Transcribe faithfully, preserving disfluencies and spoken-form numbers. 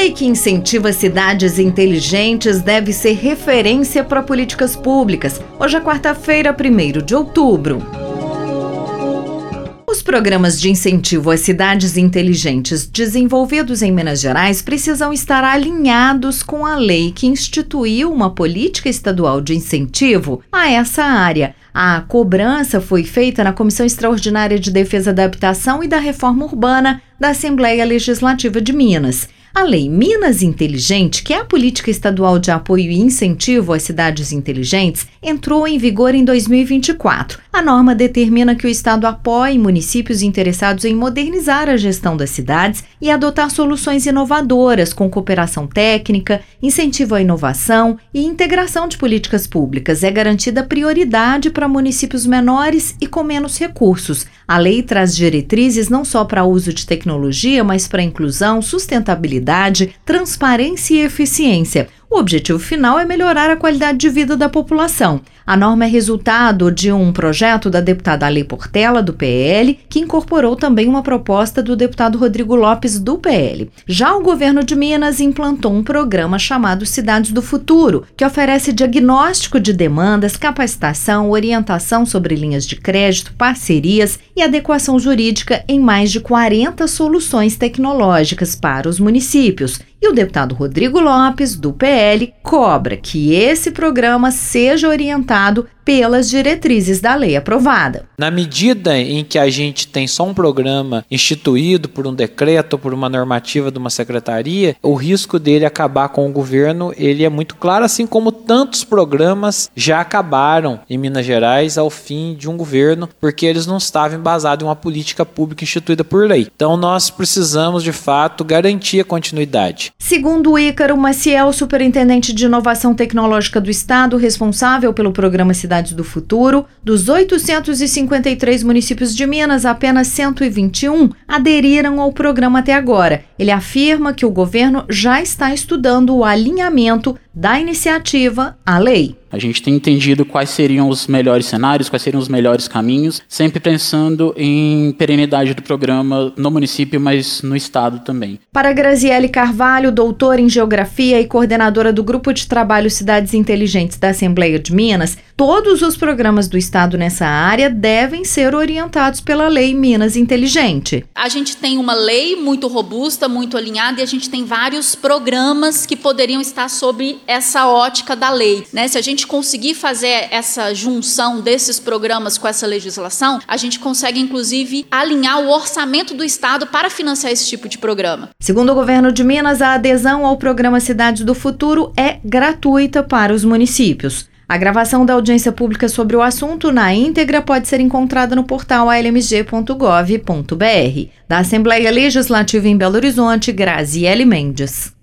Lei que incentiva cidades inteligentes deve ser referência para políticas públicas. Hoje é quarta-feira, primeiro de outubro. Os programas de incentivo às cidades inteligentes desenvolvidos em Minas Gerais precisam estar alinhados com a lei que instituiu uma política estadual de incentivo a essa área. A cobrança foi feita na Comissão Extraordinária de Defesa da Habitação e da Reforma Urbana da Assembleia Legislativa de Minas. A Lei Minas Inteligente, que é a política estadual de apoio e incentivo às cidades inteligentes, entrou em vigor em dois mil e vinte e quatro. A norma determina que o Estado apoie municípios interessados em modernizar a gestão das cidades e adotar soluções inovadoras com cooperação técnica, incentivo à inovação e integração de políticas públicas. É garantida prioridade para municípios menores e com menos recursos. A lei traz diretrizes não só para o uso de tecnologia, mas para inclusão, sustentabilidade, transparência e eficiência. O objetivo final é melhorar a qualidade de vida da população. A norma é resultado de um projeto da deputada Ale Portela, do P L, que incorporou também uma proposta do deputado Rodrigo Lopes, do P L. Já o governo de Minas implantou um programa chamado Cidades do Futuro, que oferece diagnóstico de demandas, capacitação, orientação sobre linhas de crédito, parcerias e adequação jurídica em mais de quarenta soluções tecnológicas para os municípios. E o deputado Rodrigo Lopes, do P L, cobra que esse programa seja orientado pelas diretrizes da lei aprovada. Na medida em que a gente tem só um programa instituído por um decreto ou por uma normativa de uma secretaria, o risco dele acabar com o governo, ele é muito claro, assim como tantos programas já acabaram em Minas Gerais ao fim de um governo, porque eles não estavam embasados em uma política pública instituída por lei. Então nós precisamos, de fato, garantir a continuidade. Segundo o Ícaro Maciel, superintendente de inovação tecnológica do Estado, responsável pelo programa Cidades do Futuro, dos oitocentos e cinquenta e três municípios de Minas, apenas cento e vinte e um aderiram ao programa até agora. Ele afirma que o governo já está estudando o alinhamento da iniciativa à lei. A gente tem entendido quais seriam os melhores cenários, quais seriam os melhores caminhos, sempre pensando em perenidade do programa no município, mas no estado também. Para Graziele Carvalho, doutora em Geografia e coordenadora do Grupo de Trabalho Cidades Inteligentes da Assembleia de Minas, todos os programas do estado nessa área devem ser orientados pela Lei Minas Inteligente. A gente tem uma lei muito robusta, muito alinhada, e a gente tem vários programas que poderiam estar sob essa ótica da lei, né? Se a gente conseguir fazer essa junção desses programas com essa legislação, a gente consegue, inclusive, alinhar o orçamento do Estado para financiar esse tipo de programa. Segundo o governo de Minas, a adesão ao programa Cidades do Futuro é gratuita para os municípios. A gravação da audiência pública sobre o assunto na íntegra pode ser encontrada no portal a l m g ponto gov ponto b r. Da Assembleia Legislativa em Belo Horizonte, Graziele Mendes.